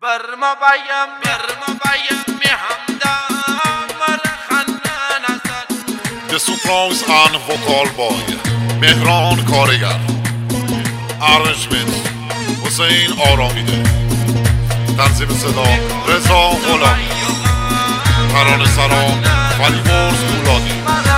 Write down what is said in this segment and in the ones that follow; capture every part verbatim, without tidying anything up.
برما بایم برما بایم می همدم مرخنه نزد. The Sopranos and Vocal Boy مهران کارگر. Arrangement حسین آرامیده. تنظیم صدا رضا غلامی. ترانه سرا فریبرز پولادی.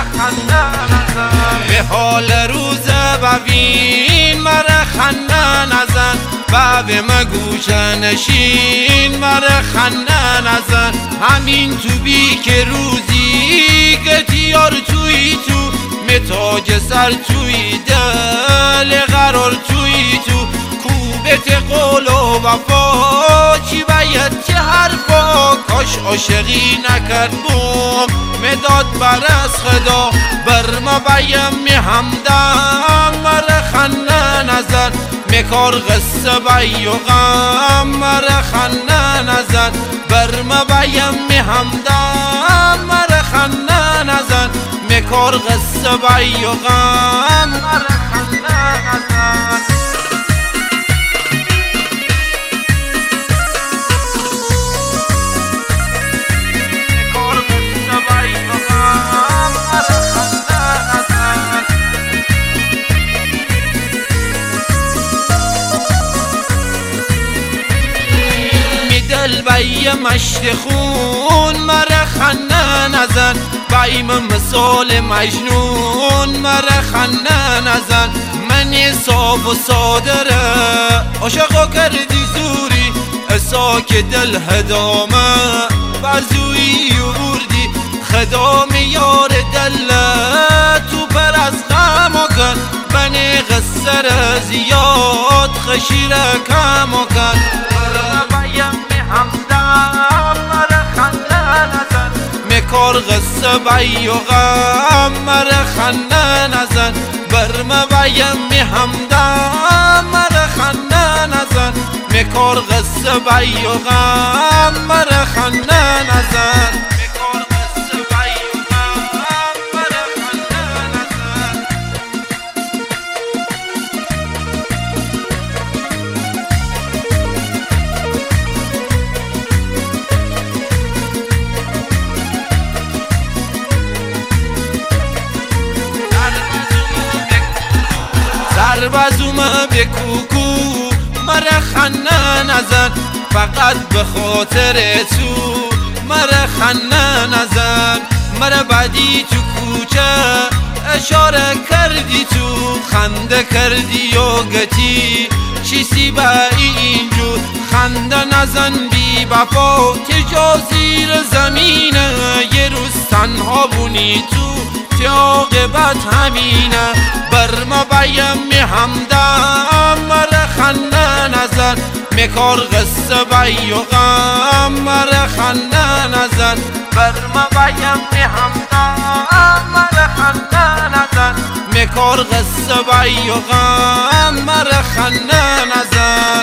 به حال روز ببین مرخنه نزن و به مگوش نشین مرخنه نزن. همین تو بی که روزی گتیار توی تو متاج سر توی دل قرار توی تو کوبت قول و وفا چی باید چه حرفا کاش عاشقی نکرد بوم مداد بر از خدا برما بایم می همدم مرخنه نزد میکار قصه بی و غم مرخنه نزد برما بایم می همدم مرخنه نزد میکار قصه بی و غم مرخنه نزد. دل بی مشت خون مرخنه نزن بیم مثال مجنون مرخنه نزن من صاف و صادره عاشقا کردی زوری اسا که دل هدامه بازویی بردی خدام یار دل تو پر از غم کن بنی غصر زیاد خشیر کم کن همدم مرخنه نزن میکار قصه بی و غم مرخنه نزن برما بایم می همدم مرخنه نزن میکار قصه بی و غم مرخنه نزن. سربازومه به کوکو مرخنه نزن فقط به خاطر تو مرخنه نزن مره بعدی تو کوچه اشاره کردی تو خنده کردی و گتی چیزی با اینجور خنده نزن بی بفا تجا زیر زمینه یه روز تنها بونی تو عاقبت همینه برما بایم می همدم مرخنه نزن میکار قصه بی و غم مرخنه نزن برما بایم می همدم مرخنه نزن میکار قصه بی و غم مرخنه نزن.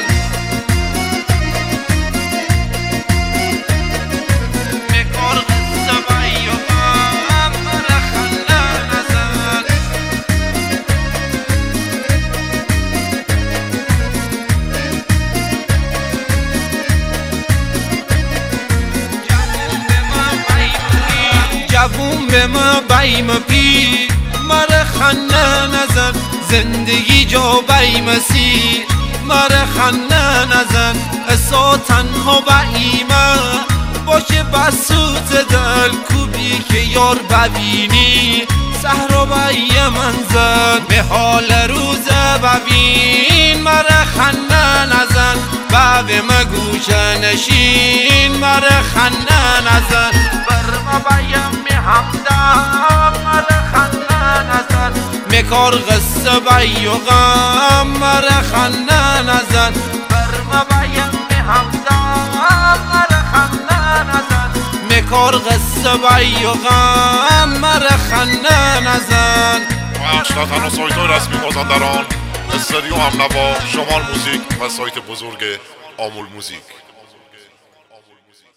جوون به ما بیم پیر مرخنه نزن زندگی جا بی مسیر مرخنه نزن اسا تنها بیمه باشه بسوت دل کوبی که یار ببینی سهرا بی منزل به حال روز ببین مرخنه نزن و به مگوش نشین مرخنه نزن برما بایم می همدم مرخنه نزن میکار قصه بی و غم مرخنه نزن برما بایم می همدم مرخنه نزن میکار قصه بی و غم مرخنه نزن. پخش در تنها سایت های رسمی مازندران استریو همنوا شمال موزیک و سایت بزرگ آمول موزیک.